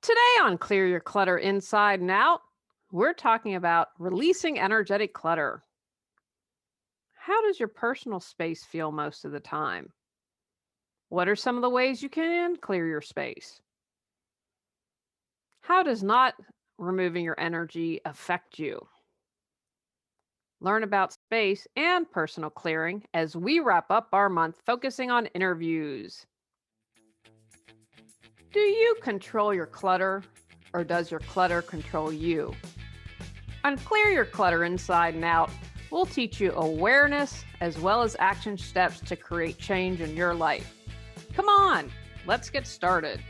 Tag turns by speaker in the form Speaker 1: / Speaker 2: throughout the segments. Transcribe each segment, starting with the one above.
Speaker 1: Today on Clear Your Clutter Inside and Out, we're talking about releasing energetic clutter. How does your personal space feel most of the time? What are some of the ways you can clear your space? How does not removing your energy affect you? Learn about space and personal clearing as we wrap up our month focusing on interviews. Do you control your clutter, or does your clutter control you? On Clear Your Clutter Inside and Out, we'll teach you awareness as well as action steps to create change in your life. Come on, let's get started.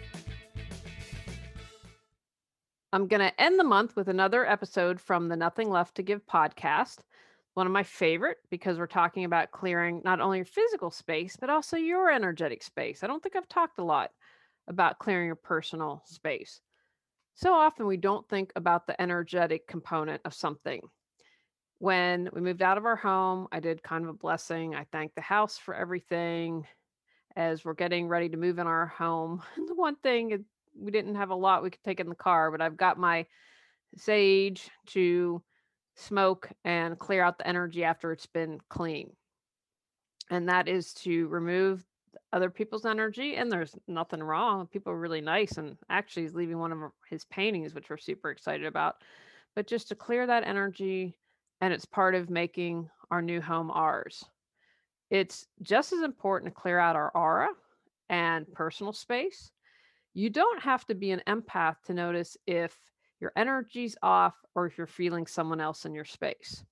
Speaker 1: I'm going to end the month with another episode from the Nothing Left to Give podcast. One of my favorite because we're talking about clearing not only your physical space, but also your energetic space. I don't think I've talked a lot about clearing your personal space. So often we don't think about the energetic component of something. When we moved out of our home, I did kind of a blessing. I thanked the house for everything as we're getting ready to move in our home. The one thing, we didn't have a lot we could take in the car, but I've got my sage to smoke and clear out the energy after it's been clean. And that is to remove other people's energy, and there's nothing wrong. People are really nice, and actually he's leaving one of his paintings, which we're super excited about, but just to clear that energy, and it's part of making our new home ours. It's just as important to clear out our aura and personal space. You don't have to be an empath to notice if your energy's off or if you're feeling someone else in your space.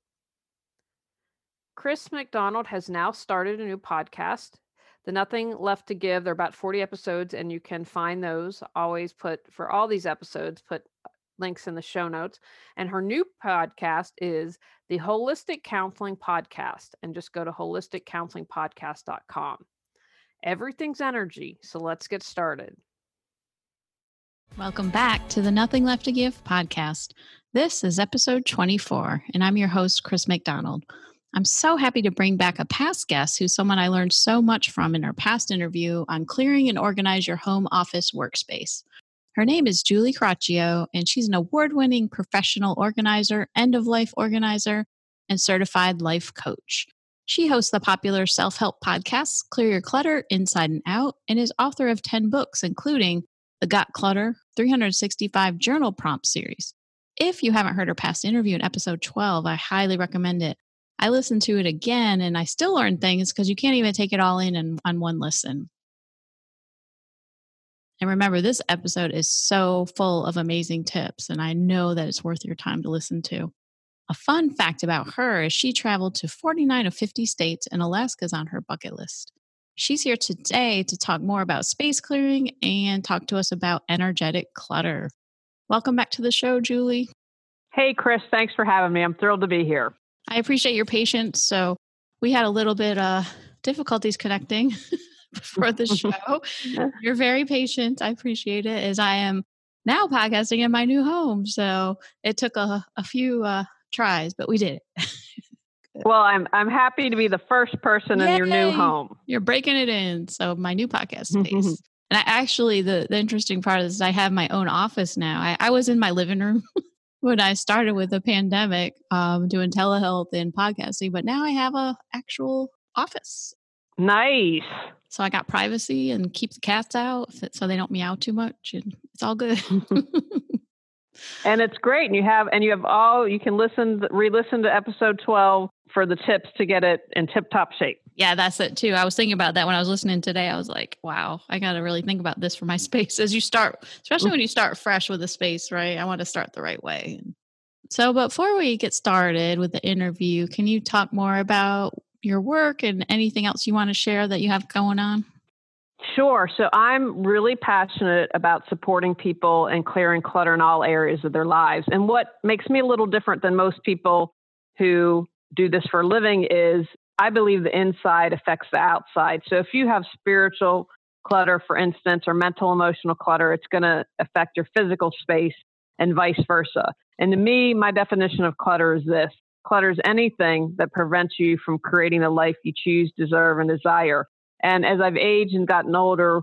Speaker 1: Chris McDonald has now started a new podcast, The Nothing Left to Give. There are about 40 episodes, and you can find those. Always put, for all these episodes, put links in the show notes. And her new podcast is the Holistic Counseling Podcast. And just go to holisticcounselingpodcast.com. Everything's energy, so let's get started.
Speaker 2: Welcome back to the Nothing Left to Give podcast. This is episode 24, and I'm your host, Chris McDonald. I'm so happy to bring back a past guest who's someone I learned so much from in our past interview on clearing and organize your home office workspace. Her name is Julie Caraccio, and she's an award-winning professional organizer, end-of-life organizer, and certified life coach. She hosts the popular self-help podcast, Clear Your Clutter Inside and Out, and is author of 10 books, including the Got Clutter 365 Journal Prompt series. If you haven't heard her past interview in episode 12, I highly recommend it. I listened to it again, and I still learned things because you can't even take it all in on one listen. And remember, this episode is so full of amazing tips, and I know that it's worth your time to listen to. A fun fact about her is she traveled to 49 of 50 states, and Alaska's on her bucket list. She's here today to talk more about space clearing and talk to us about energetic clutter. Welcome back to the show, Julie.
Speaker 1: Hey, Chris, thanks for having me. I'm thrilled to be here.
Speaker 2: I appreciate your patience. So we had a little bit difficulties connecting before the show. You're very patient. I appreciate it, as I am now podcasting in my new home. So it took a few tries, but we did it.
Speaker 1: Well, I'm happy to be the first person in your new home.
Speaker 2: You're breaking it in. So my new podcast space. And I actually, the interesting part is I have my own office now. I was in my living room when I started with the pandemic, doing telehealth and podcasting, but now I have a actual office.
Speaker 1: Nice.
Speaker 2: So I got privacy and keep the cats out so they don't meow too much, and it's all good.
Speaker 1: And it's great. And you can re-listen to episode 12 for the tips to get it in tip-top shape.
Speaker 2: Yeah, that's it too. I was thinking about that when I was listening today. I was like, wow, I got to really think about this for my space as you start, especially when you start fresh with a space, right? I want to start the right way. So before we get started with the interview, can you talk more about your work and anything else you want to share that you have going on?
Speaker 1: Sure. So I'm really passionate about supporting people and clearing clutter in all areas of their lives. And what makes me a little different than most people who do this for a living is I believe the inside affects the outside. So if you have spiritual clutter, for instance, or mental, emotional clutter, it's going to affect your physical space and vice versa. And to me, my definition of clutter is this. Clutter is anything that prevents you from creating the life you choose, deserve, and desire. And as I've aged and gotten older,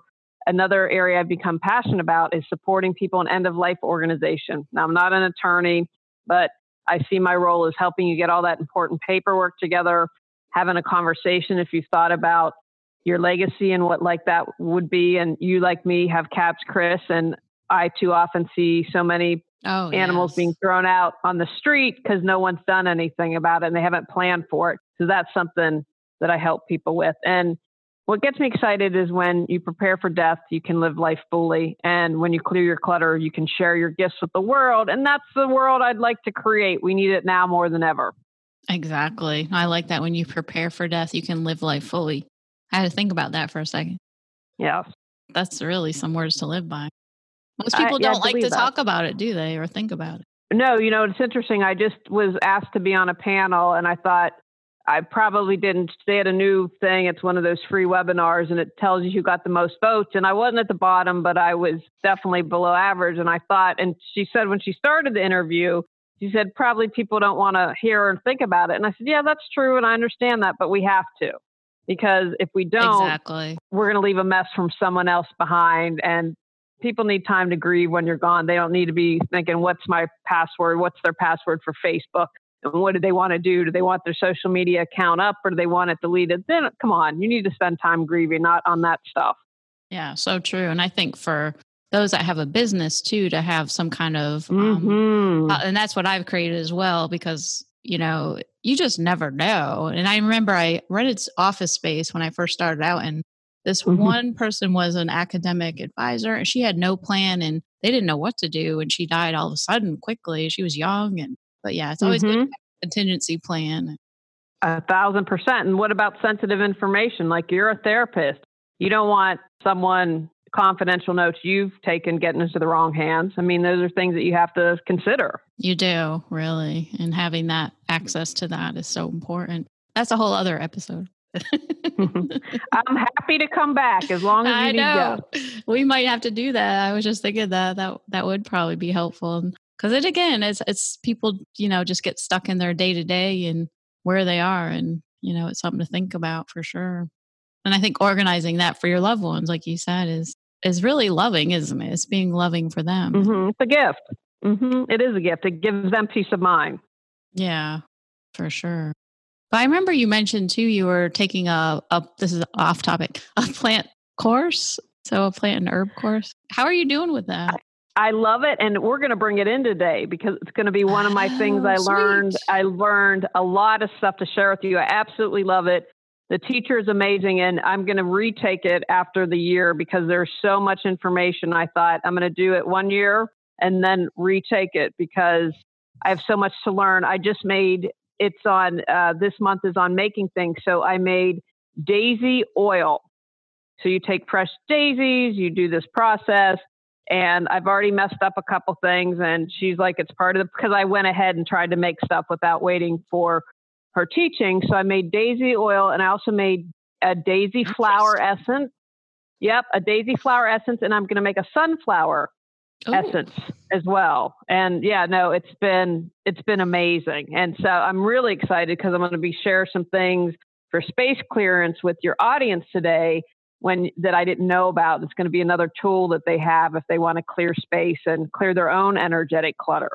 Speaker 1: another area I've become passionate about is supporting people in end-of-life organization. Now, I'm not an attorney, but I see my role as helping you get all that important paperwork together, having a conversation if you've thought about your legacy and what like that would be. And you, like me, have cats, Chris, and I too often see so many animals being thrown out on the street because no one's done anything about it and they haven't planned for it. So that's something that I help people with. And what gets me excited is when you prepare for death, you can live life fully. And when you clear your clutter, you can share your gifts with the world. And that's the world I'd like to create. We need it now more than ever.
Speaker 2: Exactly. I like that when you prepare for death, you can live life fully. I had to think about that for a second.
Speaker 1: Yes.
Speaker 2: That's really some words to live by. Most people don't like to talk about it, do they? Or think about it?
Speaker 1: No, it's interesting. I just was asked to be on a panel and I thought I probably didn't. They had a new thing. It's one of those free webinars and it tells you who got the most votes. And I wasn't at the bottom, but I was definitely below average. And I thought, and she said when she started the interview, she said, probably people don't want to hear or think about it. And I said, yeah, that's true. And I understand that, but we have to. Because if we don't, we're going to leave a mess from someone else behind. And people need time to grieve when you're gone. They don't need to be thinking, what's my password? What's their password for Facebook? And what do they want to do? Do they want their social media account up or do they want it deleted? Then come on, you need to spend time grieving, not on that stuff.
Speaker 2: Yeah, so true. And I think for those that have a business too, to have some kind of, and that's what I've created as well, because you just never know. And I remember I rented office space when I first started out, and this one person was an academic advisor and she had no plan and they didn't know what to do. And she died all of a sudden quickly. She was young. But yeah, it's always good to have a contingency plan.
Speaker 1: 1,000%. And what about sensitive information? Like you're a therapist. You don't want someone confidential notes you've taken getting into the wrong hands. I mean, those are things that you have to consider.
Speaker 2: You do, really. And having that access to that is so important. That's a whole other episode.
Speaker 1: I'm happy to come back as long as you need guests.
Speaker 2: We might have to do that. I was just thinking that would probably be helpful. Because it's people, just get stuck in their day to day and where they are. And, it's something to think about for sure. And I think organizing that for your loved ones, like you said, is really loving, isn't it? It's being loving for them.
Speaker 1: It's a gift. It is a gift. It gives them peace of mind.
Speaker 2: Yeah, for sure. But I remember you mentioned too, you were taking this is off topic, a plant course. So a plant and herb course. How are you doing with that?
Speaker 1: I love it. And we're going to bring it in today because it's going to be one of my things I learned. I learned a lot of stuff to share with you. I absolutely love it. The teacher is amazing. And I'm going to retake it after the year because there's so much information. I thought I'm going to do it 1 year and then retake it because I have so much to learn. I just made, it's on, this month is on making things. So I made daisy oil. So you take fresh daisies, you do this process. And I've already messed up a couple things. And she's like, it's part of because I went ahead and tried to make stuff without waiting for her teaching. So I made daisy oil and I also made a daisy flower essence. Yep, a daisy flower essence. And I'm going to make a sunflower essence as well. And yeah, no, it's been amazing. And so I'm really excited because I'm going to be share some things for space clearance with your audience today that I didn't know about. It's going to be another tool that they have if they want to clear space and clear their own energetic clutter.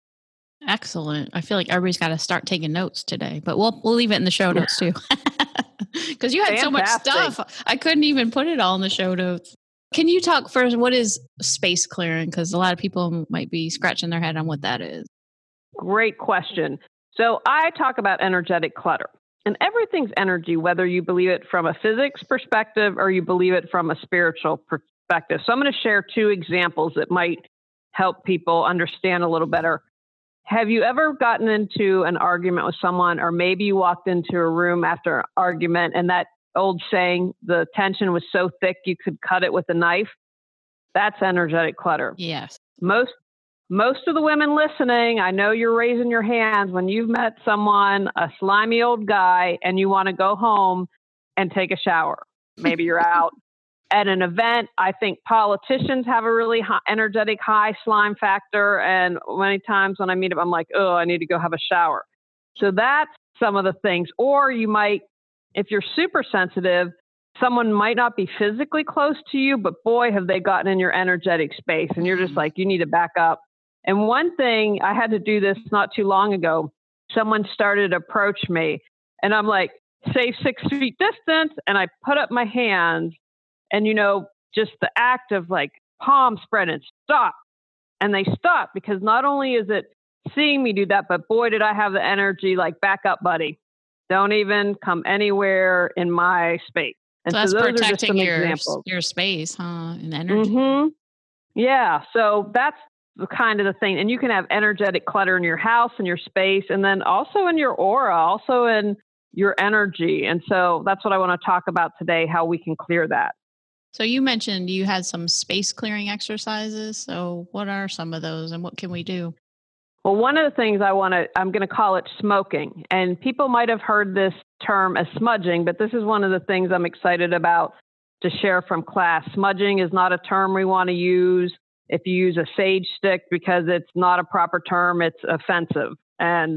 Speaker 2: Excellent. I feel like everybody's got to start taking notes today, but we'll leave it in the show notes too. Because you had so much stuff. I couldn't even put it all in the show notes. Can you talk first, what is space clearing? Because a lot of people might be scratching their head on what that is.
Speaker 1: Great question. So I talk about energetic clutter. And everything's energy, whether you believe it from a physics perspective or you believe it from a spiritual perspective. So I'm going to share 2 examples that might help people understand a little better. Have you ever gotten into an argument with someone, or maybe you walked into a room after an argument and that old saying, the tension was so thick you could cut it with a knife? That's energetic clutter.
Speaker 2: Yes.
Speaker 1: Most of the women listening, I know you're raising your hands when you've met someone, a slimy old guy, and you want to go home and take a shower. Maybe you're out at an event. I think politicians have a really high, energetic high slime factor. And many times when I meet them, I'm like, oh, I need to go have a shower. So that's some of the things. Or you might, if you're super sensitive, someone might not be physically close to you, but boy, have they gotten in your energetic space. And you're just like, you need to back up. And one thing, I had to do this not too long ago. Someone started to approach me and I'm like, say 6 feet distance. And I put up my hand and, just the act of like palm spread and stop. And they stop because not only is it seeing me do that, but boy, did I have the energy, like, back up, buddy. Don't even come anywhere in my space. And
Speaker 2: so that's
Speaker 1: those
Speaker 2: protecting
Speaker 1: are just some examples.
Speaker 2: Your space, huh? And energy.
Speaker 1: Mm-hmm. Yeah. So that's the kind of the thing. And you can have energetic clutter in your house and your space, and then also in your aura, also in your energy. And so that's what I want to talk about today, how we can clear that.
Speaker 2: So you mentioned you had some space clearing exercises. So what are some of those and what can we do?
Speaker 1: Well, one of the things I'm going to call it smoking. And people might have heard this term as smudging, but this is one of the things I'm excited about to share from class. Smudging is not a term we want to use. If you use a sage stick, because it's not a proper term, it's offensive. And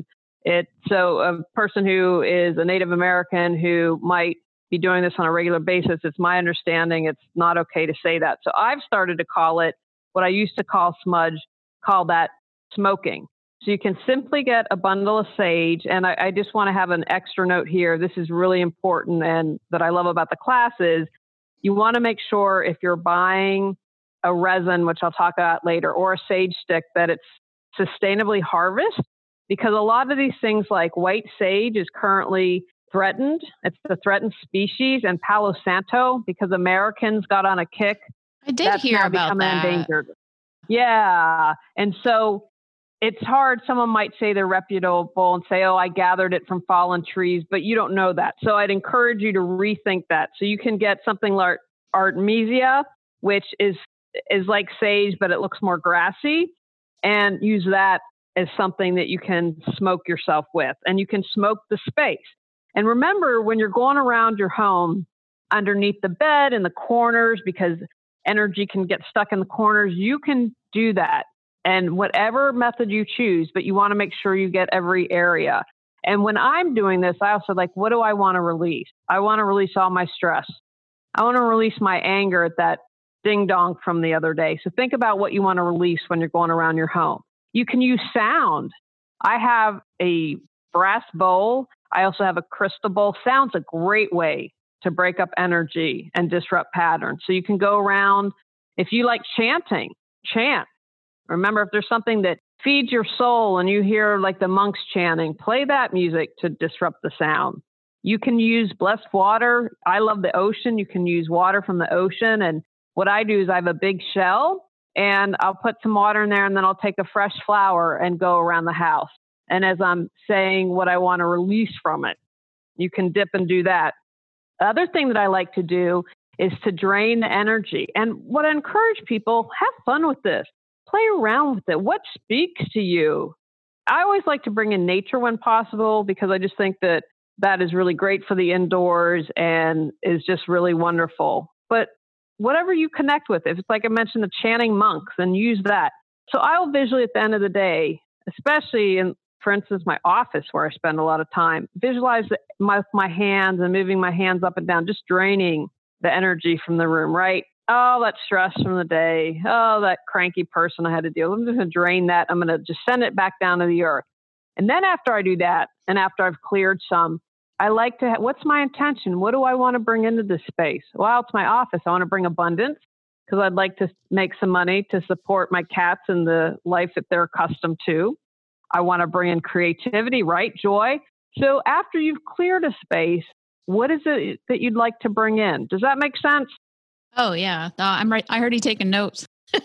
Speaker 1: so a person who is a Native American who might be doing this on a regular basis, it's my understanding it's not okay to say that. So I've started to call it what I used to call smudge, call that smoking. So you can simply get a bundle of sage. And I just want to have an extra note here. This is really important and that I love about the class is you want to make sure if you're buying a resin, which I'll talk about later, or a sage stick, that it's sustainably harvested, because a lot of these things like white sage is currently threatened. It's the threatened species, and Palo Santo, because Americans got on a kick.
Speaker 2: I did hear about that.
Speaker 1: Endangered. Yeah. And so it's hard. Someone might say they're reputable and say, oh, I gathered it from fallen trees, but you don't know that. So I'd encourage you to rethink that. So you can get something like Artemisia, which is like sage, but it looks more grassy, and use that as something that you can smoke yourself with, and you can smoke the space. And remember, when you're going around your home, underneath the bed, in the corners, because energy can get stuck in the corners, you can do that. And whatever method you choose, but you want to make sure you get every area. And when I'm doing this, I also what do I want to release? I want to release all my stress. I want to release my anger at that ding dong from the other day. So think about what you want to release when you're going around your home. You can use sound. I have a brass bowl. I also have a crystal bowl. Sound's a great way to break up energy and disrupt patterns. So you can go around. If you like chanting, chant. Remember, if there's something that feeds your soul and you hear like the monks chanting, play that music to disrupt the sound. You can use blessed water. I love the ocean. You can use water from the ocean. And what I do is I have a big shell and I'll put some water in there, and then I'll take a fresh flower and go around the house. And as I'm saying what I want to release from it, you can dip and do that. The other thing that I like to do is to drain the energy. And what I encourage people, have fun with this. Play around with it. What speaks to you? I always like to bring in nature when possible, because I just think that is really great for the indoors and is just really wonderful. But whatever you connect with, if it's like I mentioned, the chanting monks, then use that. So I'll visually at the end of the day, especially in, for instance, my office where I spend a lot of time, visualize my hands and moving my hands up and down, just draining the energy from the room, right? Oh, that stress from the day. Oh, that cranky person I had to deal with. I'm just going to drain that. I'm going to just send it back down to the earth. And then after I do that, and after I've cleared some, I like to, what's my intention? What do I want to bring into this space? Well, it's my office. I want to bring abundance, because I'd like to make some money to support my cats and the life that they're accustomed to. I want to bring in creativity, right? Joy. So after you've cleared a space, what is it that you'd like to bring in? Does that make sense?
Speaker 2: Oh, yeah. I'm right. I heard you taking notes.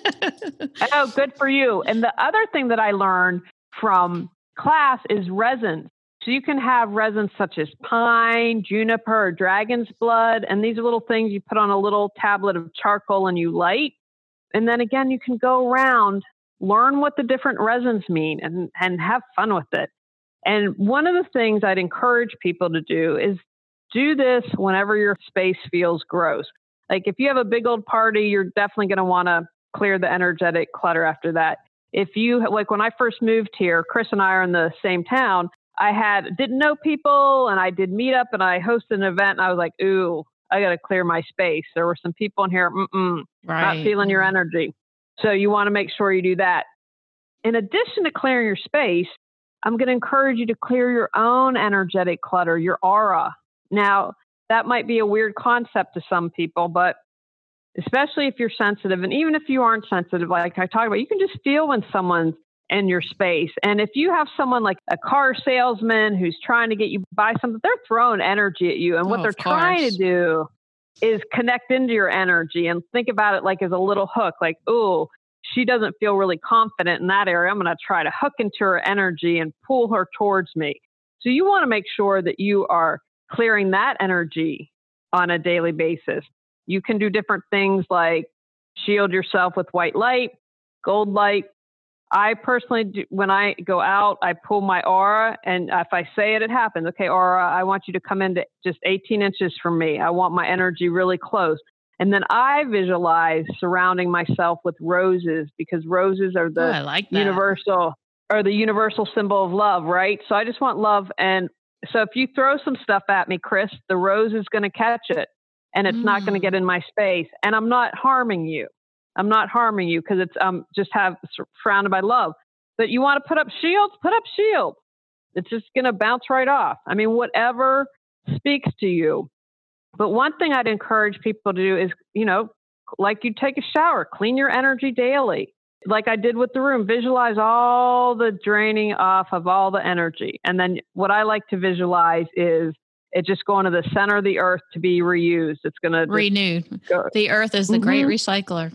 Speaker 1: Oh, good for you. And the other thing that I learned from class is resins. So you can have resins such as pine, juniper, or dragon's blood. And these are little things you put on a little tablet of charcoal and you light. And then again, you can go around, learn what the different resins mean, and have fun with it. And one of the things I'd encourage people to do is do this whenever your space feels gross. Like if you have a big old party, you're definitely going to want to clear the energetic clutter after that. If you, like when I first moved here, Chris and I are in the same town. I didn't know people, and I did meet up and I hosted an event, and I was like, ooh, I got to clear my space. There were some people in here, not
Speaker 2: Right.
Speaker 1: feeling your energy. So you want to make sure you do that. In addition to clearing your space, I'm going to encourage you to clear your own energetic clutter, your aura. Now, that might be a weird concept to some people, but especially if you're sensitive, and even if you aren't sensitive, like I talked about, you can just feel when someone's in your space. And if you have someone like a car salesman who's trying to get you to buy something, they're throwing energy at you. And what they're trying to do is connect into your energy and think about it like as a little hook, like, oh, she doesn't feel really confident in that area. I'm going to try to hook into her energy and pull her towards me. So you want to make sure that you are clearing that energy on a daily basis. You can do different things like shield yourself with white light, gold light. I personally do, when I go out, I pull my aura, and if I say it, it happens. Okay, aura, I want you to come into just 18 inches from me. I want my energy really close. And then I visualize surrounding myself with roses, because roses are the universal symbol of love, right? So I just want love. And so if you throw some stuff at me, Chris, the rose is going to catch it, and it's not going to get in my space. And I'm not harming you. I'm not harming you because it's just surrounded by love. But you want to put up shields? Put up shields. It's just going to bounce right off. I mean, whatever speaks to you. But one thing I'd encourage people to do is, like you take a shower, clean your energy daily. Like I did with the room, visualize all the draining off of all the energy. And then what I like to visualize is it just going to the center of the earth to be reused. It's going to
Speaker 2: renewed. The earth is the great recycler.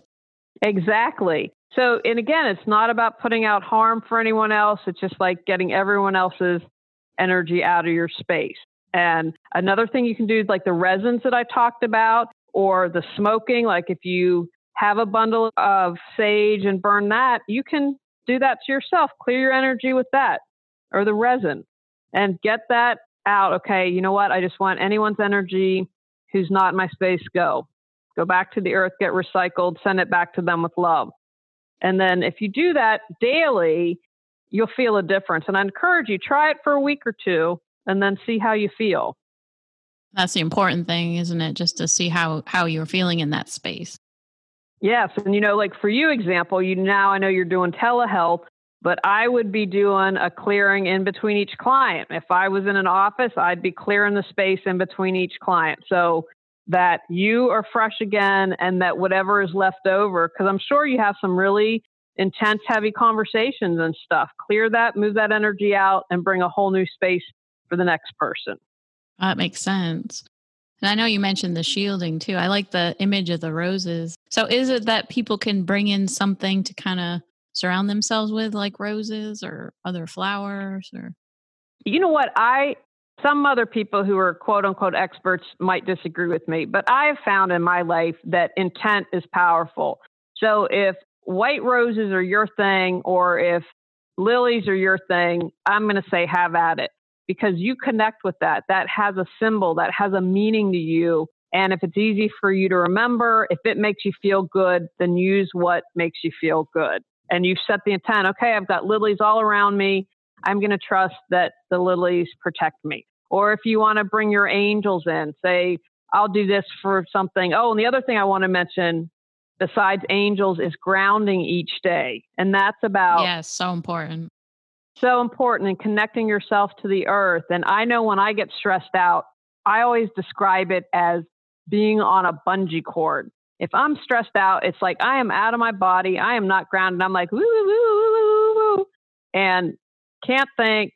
Speaker 1: Exactly. So, and again, it's not about putting out harm for anyone else. It's just like getting everyone else's energy out of your space. And another thing you can do is like the resins that I talked about, or the smoking. Like if you have a bundle of sage and burn that, you can do that to yourself. Clear your energy with that, or the resin, and get that out. Okay, you know what? I just want anyone's energy who's not in my space, go back to the earth, get recycled, send it back to them with love. And then if you do that daily, you'll feel a difference. And I encourage you, try it for a week or two and then see how you feel.
Speaker 2: That's the important thing, isn't it? Just to see how you're feeling in that space.
Speaker 1: Yes. And, like for you example, now I know you're doing telehealth, but I would be doing a clearing in between each client. If I was in an office, I'd be clearing the space in between each client, so that you are fresh again, and that whatever is left over, because I'm sure you have some really intense, heavy conversations and stuff. Clear that, move that energy out, and bring a whole new space for the next person.
Speaker 2: That makes sense. And I know you mentioned the shielding too. I like the image of the roses. So is it that people can bring in something to kind of surround themselves with, like roses or other flowers? Or
Speaker 1: you know what? Some other people who are quote unquote experts might disagree with me, but I have found in my life that intent is powerful. So if white roses are your thing, or if lilies are your thing, I'm going to say have at it, because you connect with that. That has a symbol, that has a meaning to you. And if it's easy for you to remember, if it makes you feel good, then use what makes you feel good. And you've set the intent. Okay, I've got lilies all around me. I'm going to trust that the lilies protect me. Or if you want to bring your angels in, say, I'll do this for something. Oh, and the other thing I want to mention besides angels is grounding each day. And that's about...
Speaker 2: Yes, so important.
Speaker 1: So important, in connecting yourself to the earth. And I know when I get stressed out, I always describe it as being on a bungee cord. If I'm stressed out, it's like I am out of my body. I am not grounded. I'm like, woo, woo, woo, woo, woo, and can't think,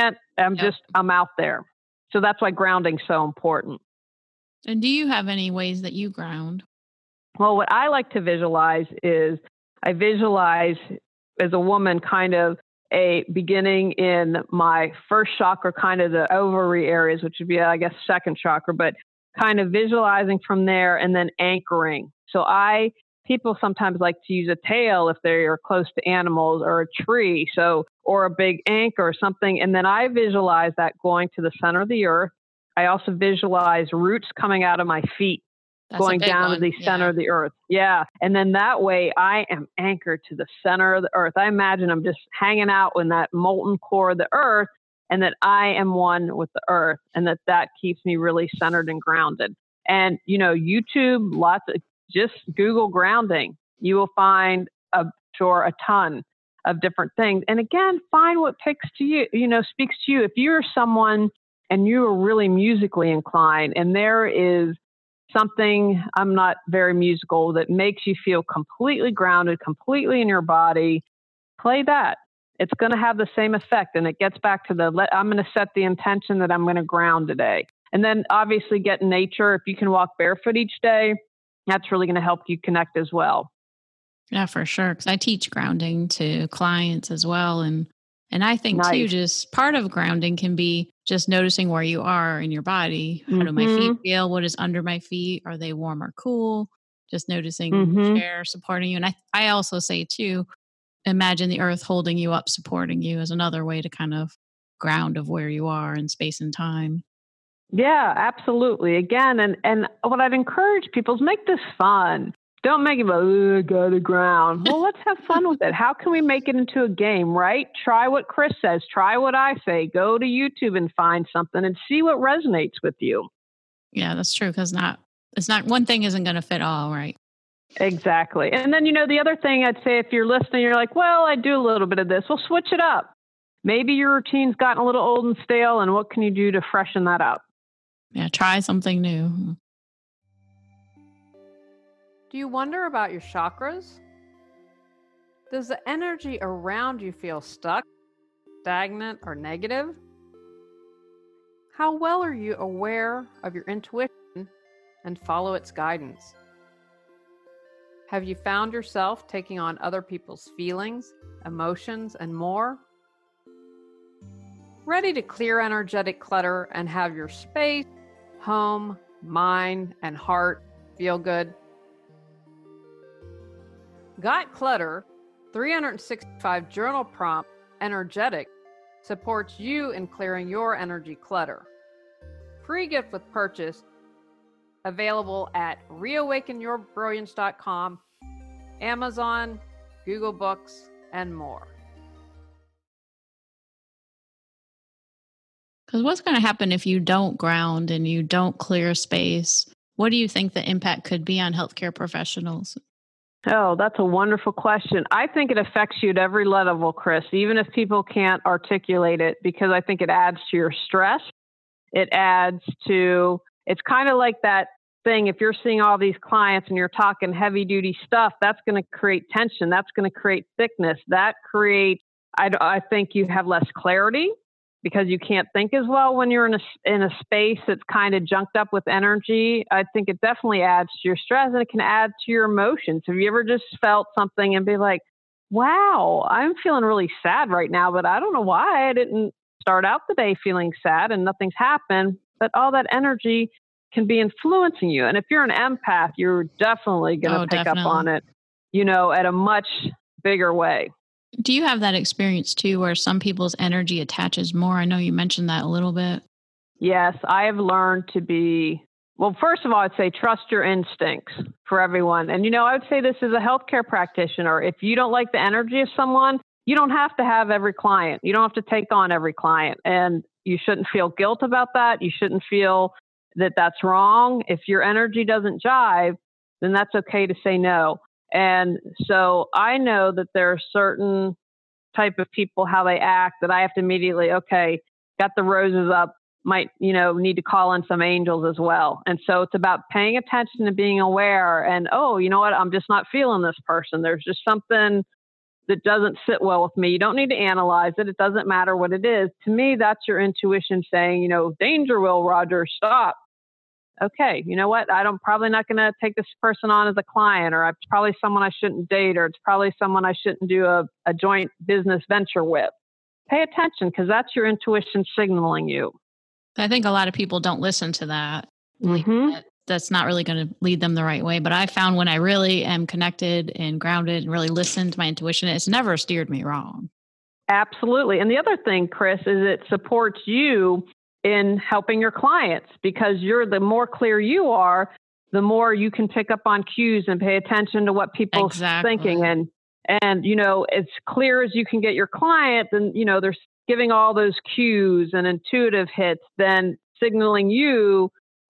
Speaker 1: I'm out there. So that's why grounding's so important.
Speaker 2: And do you have any ways that you ground?
Speaker 1: Well, what I like to visualize is I visualize as a woman kind of a beginning in my first chakra, kind of the ovary areas, which would be, I guess, second chakra, but kind of visualizing from there and then anchoring. So people sometimes like to use a tail if they're close to animals, or a tree, or a big anchor or something. And then I visualize that going to the center of the earth. I also visualize roots coming out of my feet, going down to the center of the earth. Yeah. And then that way I am anchored to the center of the earth. I imagine I'm just hanging out in that molten core of the earth, and that I am one with the earth, and that keeps me really centered and grounded. And, YouTube, just Google grounding. You will find, sure, a ton of different things. And again, find what speaks to you. If you're someone and you are really musically inclined and there is something, I'm not very musical, that makes you feel completely grounded, completely in your body, play that. It's going to have the same effect. And it gets back to I'm going to set the intention that I'm going to ground today. And then obviously get in nature. If you can walk barefoot each day, that's really going to help you connect as well.
Speaker 2: Yeah, for sure. Because I teach grounding to clients as well. And I think too, just part of grounding can be just noticing where you are in your body. How do my feet feel? What is under my feet? Are they warm or cool? Just noticing the chair supporting you. And I also say too, imagine the earth holding you up, supporting you, as another way to kind of ground of where you are in space and time.
Speaker 1: Yeah, absolutely. Again, and what I'd encourage people is make this fun. Don't make it about, I gotta ground. Well, let's have fun with it. How can we make it into a game, right? Try what Chris says. Try what I say. Go to YouTube and find something and see what resonates with you.
Speaker 2: Yeah, that's true. Because it's not one thing isn't going to fit all, right?
Speaker 1: Exactly. And then, the other thing I'd say, if you're listening, you're like, well, I do a little bit of this. Well, switch it up. Maybe your routine's gotten a little old and stale, and what can you do to freshen that up?
Speaker 2: Yeah, try something new.
Speaker 1: Do you wonder about your chakras? Does the energy around you feel stuck, stagnant, or negative? How well are you aware of your intuition and follow its guidance? Have you found yourself taking on other people's feelings, emotions, and more? Ready to clear energetic clutter and have your space, home, mind, and heart feel good? Got Clutter 365 Journal Prompt Energetic supports you in clearing your energy clutter. Free gift with purchase, available at reawakenyourbrilliance.com, Amazon, Google Books, and more.
Speaker 2: Because what's going to happen if you don't ground and you don't clear space? What do you think the impact could be on healthcare professionals?
Speaker 1: Oh, that's a wonderful question. I think it affects you at every level, Chris, even if people can't articulate it, because I think it adds to your stress. It's kind of like that thing. If you're seeing all these clients and you're talking heavy duty stuff, that's going to create tension. That's going to create thickness. I think you have less clarity because you can't think as well when you're in a space that's kind of junked up with energy. I think it definitely adds to your stress, and it can add to your emotions. Have you ever just felt something and be like, wow, I'm feeling really sad right now, but I don't know why. I didn't start out the day feeling sad and nothing's happened, but all that energy can be influencing you. And if you're an empath, you're definitely going to pick up on it, at a much bigger way.
Speaker 2: Do you have that experience too, where some people's energy attaches more? I know you mentioned that a little bit.
Speaker 1: Yes, I have learned first of all, I'd say trust your instincts for everyone. And, I would say this as a healthcare practitioner. If you don't like the energy of someone, you don't have to have every client. You don't have to take on every client. And you shouldn't feel guilt about that. You shouldn't feel that that's wrong. If your energy doesn't jive, then that's okay to say no. And so I know that there are certain type of people, how they act, that I have to immediately, okay, got the roses up, might, need to call in some angels as well. And so it's about paying attention and being aware and, oh, you know what, I'm just not feeling this person. There's just something that doesn't sit well with me. You don't need to analyze it. It doesn't matter what it is. To me, that's your intuition saying, danger, Will Rogers, stop. Okay, you know what? I'm probably not going to take this person on as a client, or it's probably someone I shouldn't date, or it's probably someone I shouldn't do a joint business venture with. Pay attention, because that's your intuition signaling you.
Speaker 2: I think a lot of people don't listen to that. That's not really going to lead them the right way. But I found when I really am connected and grounded and really listen to my intuition, it's never steered me wrong.
Speaker 1: Absolutely. And the other thing, Chris, is it supports you in helping your clients, because the more clear you are, the more you can pick up on cues and pay attention to what people are thinking. And as clear as you can get your client, then, they're giving all those cues and intuitive hits, then signaling you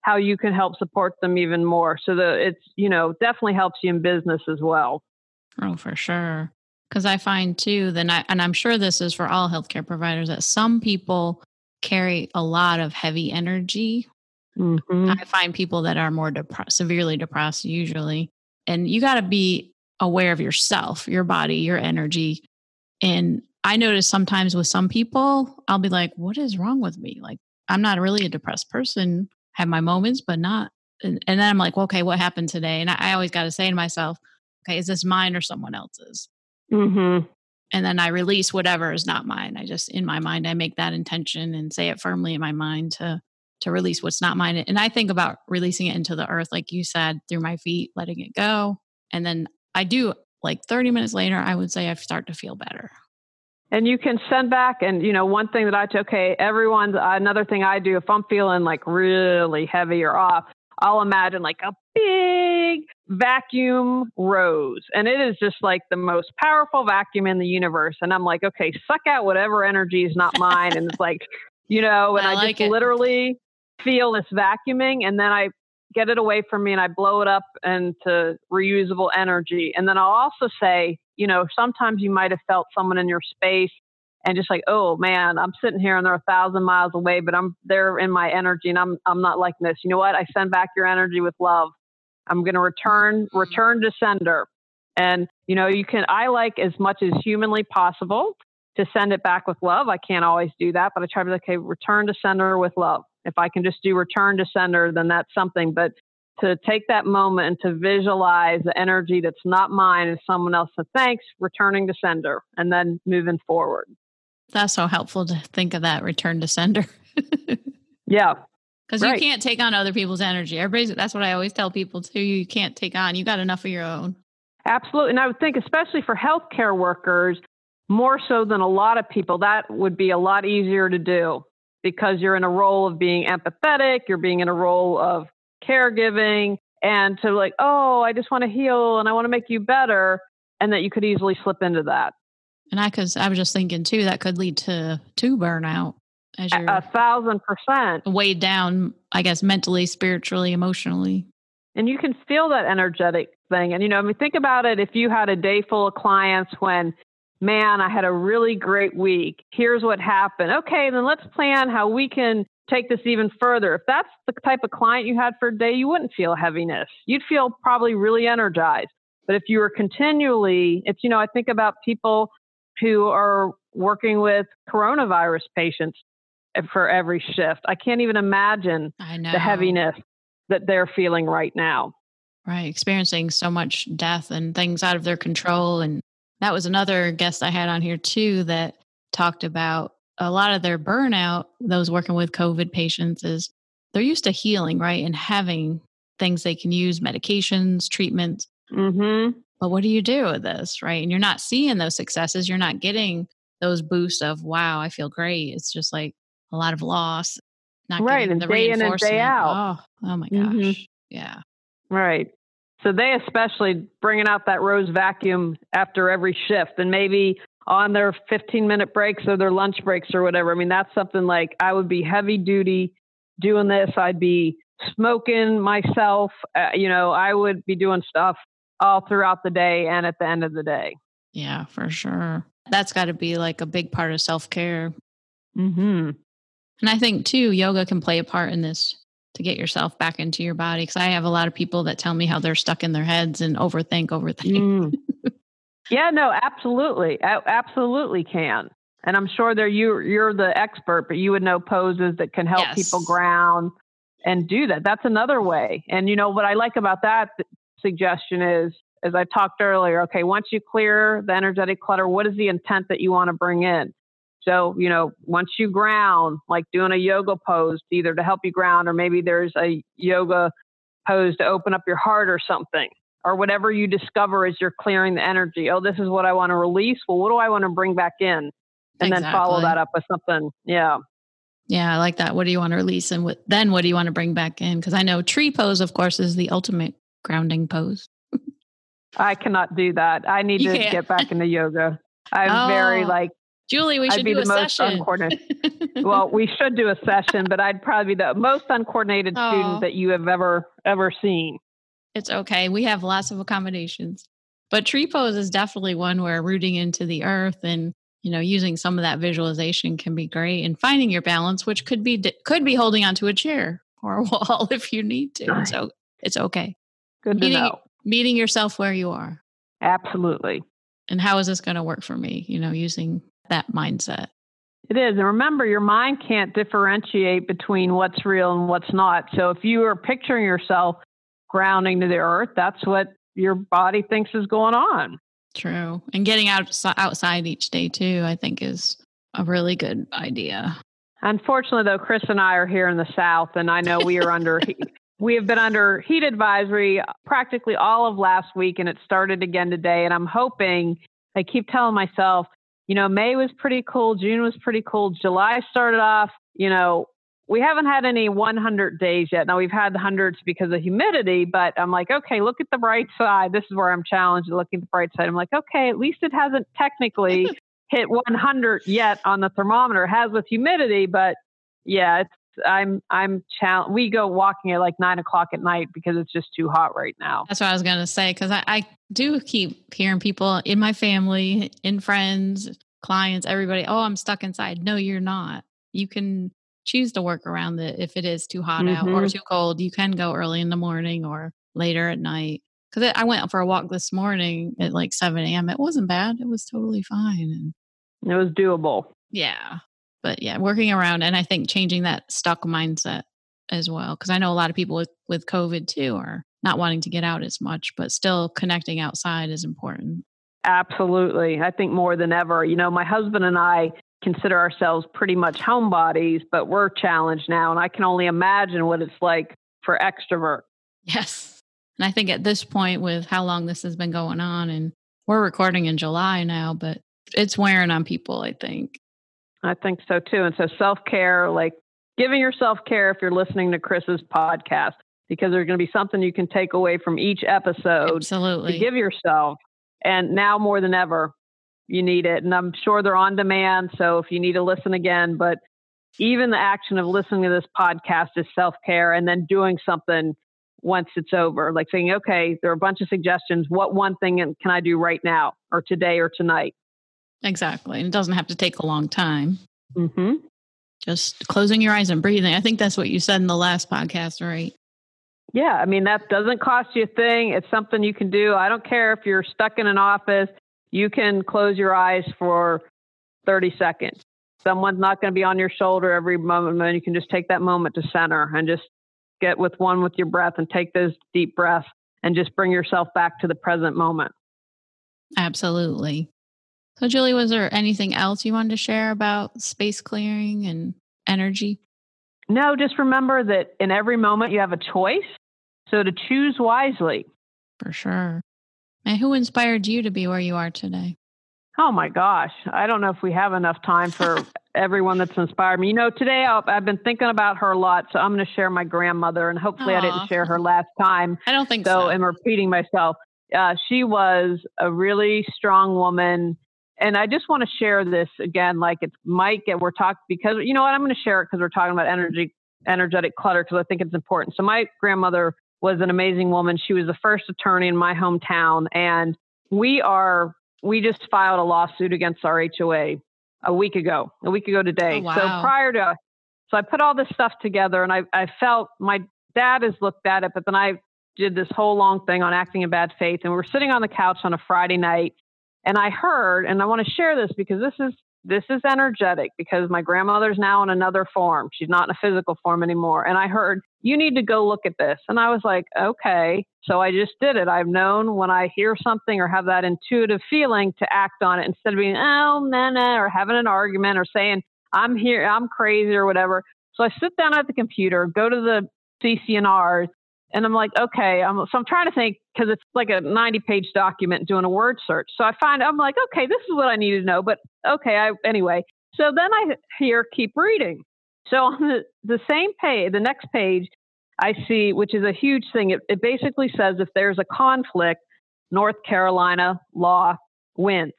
Speaker 1: how you can help support them even more. So that it's, definitely helps you in business as well.
Speaker 2: Oh, for sure. Because I find too, and I'm sure this is for all healthcare providers, that some people carry a lot of heavy energy.
Speaker 1: Mm-hmm.
Speaker 2: I find people that are more severely depressed usually. And you got to be aware of yourself, your body, your energy. And I notice sometimes with some people, I'll be like, what is wrong with me? Like, I'm not really a depressed person, have my moments, but not. And then I'm like, well, okay, what happened today? And I always got to say to myself, okay, is this mine or someone else's?
Speaker 1: Mm-hmm.
Speaker 2: And then I release whatever is not mine. I just, in my mind, I make that intention and say it firmly in my mind to release what's not mine. And I think about releasing it into the earth, like you said, through my feet, letting it go. And then I do, like 30 minutes later, I would say I start to feel better.
Speaker 1: And you can send back, and one thing that another thing I do, if I'm feeling like really heavy or off, I'll imagine like a big vacuum rose. And it is just like the most powerful vacuum in the universe. And I'm like, okay, suck out whatever energy is not mine. And it's like, and I just literally feel this vacuuming, and then I get it away from me and I blow it up into reusable energy. And then I'll also say, sometimes you might have felt someone in your space and just like, oh man, I'm sitting here and they're 1,000 miles away, but they're in my energy and I'm not liking this. You know what? I send back your energy with love. I'm going to return to sender. And, I like as much as humanly possible to send it back with love. I can't always do that, but I try to be like, okay, return to sender with love. If I can just do return to sender, then that's something. But to take that moment and to visualize the energy that's not mine and someone else, so thanks, returning to sender, and then moving forward.
Speaker 2: That's so helpful to think of that, return to sender.
Speaker 1: Yeah.
Speaker 2: Because you can't take on other people's energy. That's what I always tell people too. You can't take on, you got enough of your own.
Speaker 1: Absolutely. And I would think, especially for healthcare workers, more so than a lot of people, that would be a lot easier to do because you're in a role of being empathetic, you're being in a role of caregiving, and to like, oh, I just want to heal and I want to make you better, and that you could easily slip into that.
Speaker 2: And I was just thinking too, that could lead to burnout as you're
Speaker 1: 1,000%
Speaker 2: weighed down, I guess, mentally, spiritually, emotionally.
Speaker 1: And you can feel that energetic thing. And, think about it. If you had a day full of clients when, man, I had a really great week. Here's what happened. Okay, then let's plan how we can take this even further. If that's the type of client you had for a day, you wouldn't feel heaviness. You'd feel probably really energized. But if you were continually, I think about people who are working with coronavirus patients for every shift. I can't even imagine the heaviness that they're feeling right now.
Speaker 2: Right. Experiencing so much death and things out of their control. And that was another guest I had on here too, that talked about a lot of their burnout, those working with COVID patients, is they're used to healing, right? And having things they can use, medications, treatments.
Speaker 1: Mm-hmm.
Speaker 2: But what do you do with this, right? And you're not seeing those successes. You're not getting those boosts of, wow, I feel great. It's just like a lot of loss. Not
Speaker 1: right.
Speaker 2: And
Speaker 1: the day in and day out.
Speaker 2: Oh my gosh.
Speaker 1: Mm-hmm.
Speaker 2: Yeah.
Speaker 1: Right. So they especially bringing out that rose vacuum after every shift, and maybe on their 15-minute breaks or their lunch breaks or whatever. I mean, that's something like I would be heavy duty doing this. I'd be smoking myself. I would be doing stuff all throughout the day and at the end of the day.
Speaker 2: Yeah, for sure. That's got to be like a big part of self-care.
Speaker 1: Mm-hmm.
Speaker 2: And I think too, yoga can play a part in this to get yourself back into your body. Because I have a lot of people that tell me how they're stuck in their heads and overthink.
Speaker 1: Yeah, no, absolutely. Absolutely can. And I'm sure you're the expert, but you would know poses that can help people ground and do that. That's another way. And what I like about that suggestion is, as I talked earlier, okay, once you clear the energetic clutter, what is the intent that you want to bring in? So, once you ground, like doing a yoga pose, either to help you ground, or maybe there's a yoga pose to open up your heart or something, or whatever you discover as you're clearing the energy. Oh, this is what I want to release. Well, what do I want to bring back in? And then follow that up with something. Yeah.
Speaker 2: Yeah, I like that. What do you want to release? And what do you want to bring back in? Because I know tree pose, of course, is the ultimate grounding pose.
Speaker 1: I cannot do that. I need to get back into yoga. I'm very
Speaker 2: Julie, we should do a session.
Speaker 1: Uncoordinated. Well, we should do a session, but I'd probably be the most uncoordinated student that you have ever seen.
Speaker 2: It's okay. We have lots of accommodations. But tree pose is definitely one where rooting into the earth and, using some of that visualization can be great, and finding your balance, which could be holding onto a chair or a wall if you need to. So it's okay.
Speaker 1: Good to know.
Speaker 2: Meeting yourself where you are.
Speaker 1: Absolutely.
Speaker 2: And how is this going to work for me? Using that mindset.
Speaker 1: It is. And remember, your mind can't differentiate between what's real and what's not. So if you are picturing yourself grounding to the earth, that's what your body thinks is going on.
Speaker 2: True. And getting outside each day too, I think is a really good idea.
Speaker 1: Unfortunately, though, Chris and I are here in the South, and I know we are we have been under heat advisory practically all of last week, and it started again today. And I'm hoping, I keep telling myself, May was pretty cool. June was pretty cool. July started off, we haven't had any 100 days yet. Now we've had the hundreds because of humidity, but I'm like, okay, look at the bright side. This is where I'm challenged, looking at the bright side. I'm like, okay, at least it hasn't technically hit 100 yet on the thermometer. It has with humidity, but yeah, I'm challenged. We go walking at like 9:00 at night because it's just too hot right now.
Speaker 2: That's what I was going to say. Cause I do keep hearing people in my family, in friends, clients, everybody, oh, I'm stuck inside. No, you're not. You can choose to work around it. If it is too hot out or too cold, you can go early in the morning or later at night. Cause I went for a walk this morning at like 7 a.m. It wasn't bad. It was totally fine. And
Speaker 1: it was doable.
Speaker 2: Yeah. But yeah, working around, and I think changing that stuck mindset as well. Because I know a lot of people with COVID too are not wanting to get out as much, but still connecting outside is important.
Speaker 1: Absolutely. I think more than ever. My husband and I consider ourselves pretty much homebodies, but we're challenged now. And I can only imagine what it's like for extrovert.
Speaker 2: Yes. And I think at this point, with how long this has been going on, and we're recording in July now, but it's wearing on people, I think.
Speaker 1: I think so too. And so self-care, like giving yourself care if you're listening to Chris's podcast, because there's going to be something you can take away from each episode.
Speaker 2: Absolutely.
Speaker 1: To give yourself. And now more than ever, you need it. And I'm sure they're on demand. So if you need to listen again, but even the action of listening to this podcast is self-care, and then doing something once it's over, like saying, okay, there are a bunch of suggestions. What one thing can I do right now or today or tonight?
Speaker 2: Exactly. And it doesn't have to take a long time.
Speaker 1: Mm-hmm.
Speaker 2: Just closing your eyes and breathing. I think that's what you said in the last podcast, right?
Speaker 1: Yeah. I mean, that doesn't cost you a thing. It's something you can do. I don't care if you're stuck in an office. You can close your eyes for 30 seconds. Someone's not going to be on your shoulder every moment. You can just take that moment to center and just get with your breath and take those deep breaths and just bring yourself back to the present moment.
Speaker 2: Absolutely. So, Julie, was there anything else you wanted to share about space clearing and energy?
Speaker 1: No, just remember that in every moment you have a choice. So to choose wisely.
Speaker 2: For sure. And who inspired you to be where you are today?
Speaker 1: Oh my gosh. I don't know if we have enough time for everyone that's inspired me. Today I've been thinking about her a lot. So I'm going to share my grandmother, and hopefully I didn't share her last time.
Speaker 2: I don't think so.
Speaker 1: I'm repeating myself. She was a really strong woman. And I just want to share this again, like it's Mike, and we're talking because, you know what, I'm going to share it because we're talking about energetic clutter, because I think it's important. So my grandmother was an amazing woman. She was the first attorney in my hometown. And we just filed a lawsuit against our HOA a week ago today.
Speaker 2: Oh, wow.
Speaker 1: So I put all this stuff together, and I felt my dad has looked at it, but then I did this whole long thing on acting in bad faith. And we're sitting on the couch on a Friday night. And I heard, and I want to share this because this is energetic, because my grandmother's now in another form. She's not in a physical form anymore. And I heard, you need to go look at this. And I was like, okay. So I just did it. I've known when I hear something or have that intuitive feeling to act on it instead of being, oh, nah, or having an argument or saying, I'm here, I'm crazy or whatever. So I sit down at the computer, go to the CC&Rs, and I'm like, okay, I'm trying to think, because it's like a 90-page document doing a word search. So I'm like, okay, this is what I need to know. But okay, anyway. So then I keep reading. So on the same page, the next page, I see, which is a huge thing. It basically says if there's a conflict, North Carolina law wins.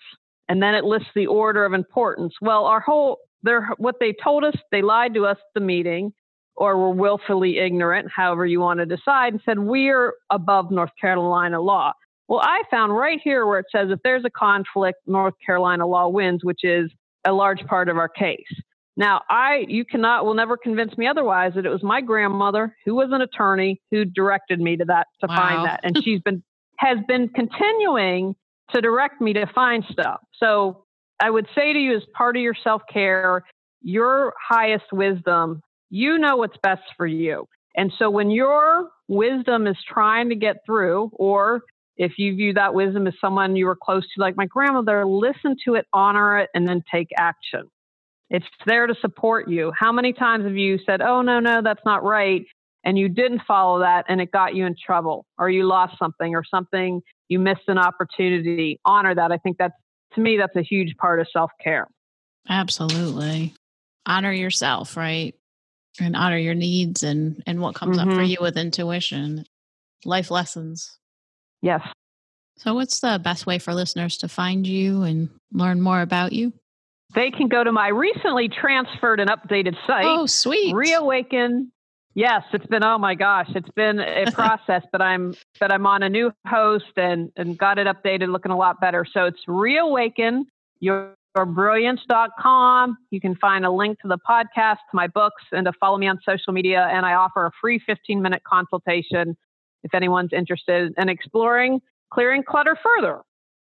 Speaker 1: And then it lists the order of importance. Well, what they told us, they lied to us at the meeting, or were willfully ignorant, however you want to decide, and said, we're above North Carolina law. Well, I found right here where it says if there's a conflict, North Carolina law wins, which is a large part of our case. Now, will never convince me otherwise that it was my grandmother, who was an attorney, who directed me to find that. And has been continuing to direct me to find stuff. So I would say to you, as part of your self-care, your highest wisdom, you know what's best for you. And so when your wisdom is trying to get through, or if you view that wisdom as someone you were close to, like my grandmother, listen to it, honor it, and then take action. It's there to support you. How many times have you said, oh, no, that's not right, and you didn't follow that, and it got you in trouble, or you lost something, or something, you missed an opportunity? Honor that. I think to me, that's a huge part of self-care.
Speaker 2: Absolutely. Honor yourself, right? And honor your needs and what comes up for you with intuition, life lessons.
Speaker 1: Yes.
Speaker 2: So what's the best way for listeners to find you and learn more about you?
Speaker 1: They can go to my recently transferred and updated site.
Speaker 2: Oh, sweet.
Speaker 1: Reawaken. Yes, it's been a process, but I'm on a new host and got it updated, looking a lot better. So it's reawakenyourbrilliance.com. You can find a link to the podcast, to my books, and to follow me on social media. And I offer a free 15-minute consultation if anyone's interested in exploring clearing clutter further.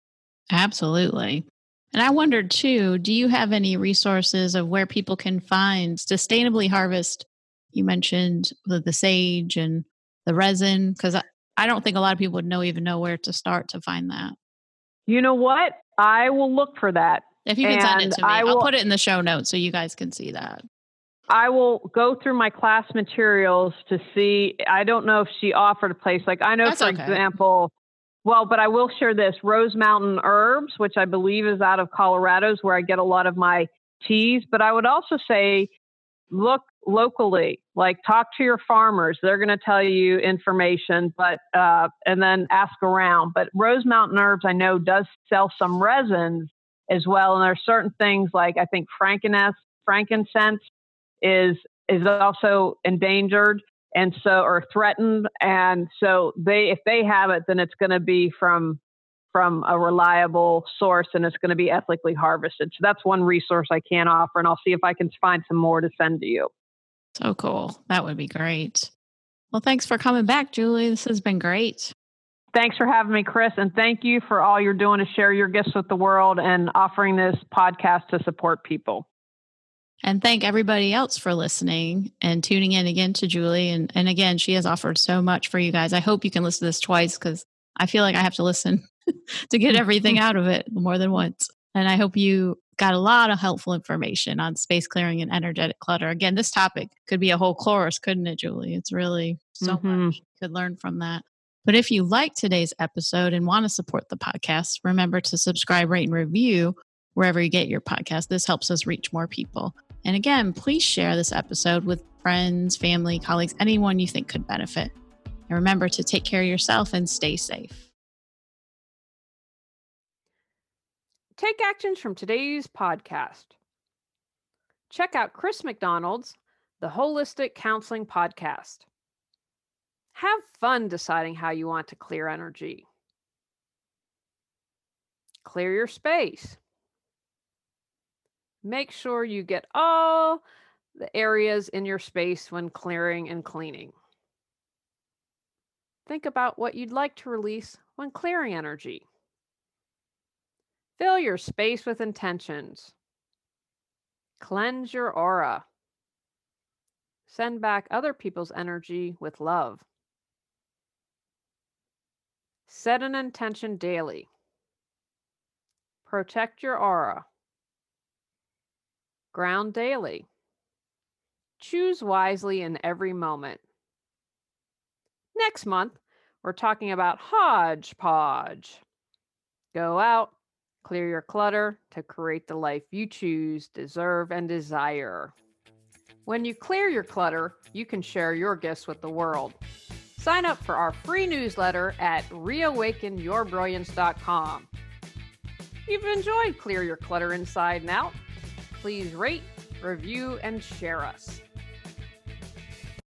Speaker 2: Absolutely. And I wondered too, do you have any resources of where people can find sustainably harvest? You mentioned the sage and the resin, because I don't think a lot of people would even know where to start to find that.
Speaker 1: You know what? I will look for that.
Speaker 2: If you can send it to me, I'll put it in the show notes so you guys can see that.
Speaker 1: I will go through my class materials to see. I don't know if she offered a place. Like I know,
Speaker 2: That's
Speaker 1: for
Speaker 2: okay.
Speaker 1: example, but I will share this. Rose Mountain Herbs, which I believe is out of Colorado, is where I get a lot of my teas. But I would also say, look locally, like talk to your farmers. They're going to tell you information, but and then ask around. But Rose Mountain Herbs, I know, does sell some resins as well. And there are certain things like, I think frankincense is also endangered or threatened. And so if they have it, then it's going to be from a reliable source, and it's going to be ethically harvested. So that's one resource I can offer, and I'll see if I can find some more to send to you.
Speaker 2: So cool. That would be great. Well, thanks for coming back, Julie. This has been great.
Speaker 1: Thanks for having me, Chris. And thank you for all you're doing to share your gifts with the world and offering this podcast to support people.
Speaker 2: And thank everybody else for listening and tuning in again to Julie. And again, she has offered so much for you guys. I hope you can listen to this twice, because I feel like I have to listen to get everything out of it more than once. And I hope you got a lot of helpful information on space clearing and energetic clutter. Again, this topic could be a whole course, couldn't it, Julie? It's really so much you could learn from that. But if you like today's episode and want to support the podcast, remember to subscribe, rate, and review wherever you get your podcast. This helps us reach more people. And again, please share this episode with friends, family, colleagues, anyone you think could benefit. And remember to take care of yourself and stay safe.
Speaker 1: Take actions from today's podcast. Check out Chris McDonald's The Holistic Counseling Podcast. Have fun deciding how you want to clear energy. Clear your space. Make sure you get all the areas in your space when clearing and cleaning. Think about what you'd like to release when clearing energy. Fill your space with intentions. Cleanse your aura. Send back other people's energy with love. Set an intention daily. Protect your aura. Ground daily. Choose wisely in every moment. Next month, we're talking about hodgepodge. Go out, clear your clutter to create the life you choose, deserve, and desire. When you clear your clutter, you can share your gifts with the world. Sign up for our free newsletter at reawakenyourbrilliance.com. you've enjoyed Clear Your Clutter Inside and Out, please rate, review, and share us.